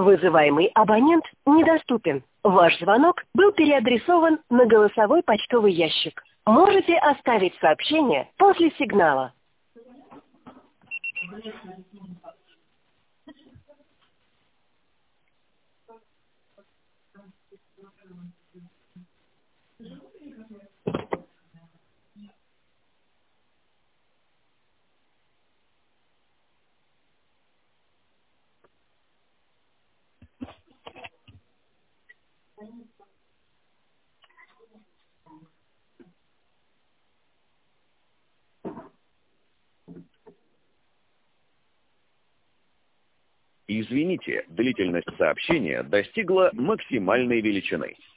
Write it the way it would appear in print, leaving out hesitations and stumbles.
Вызываемый абонент недоступен. Ваш звонок был переадресован на голосовой почтовый ящик. Можете оставить сообщение после сигнала. Извините, длительность сообщения достигла максимальной величины.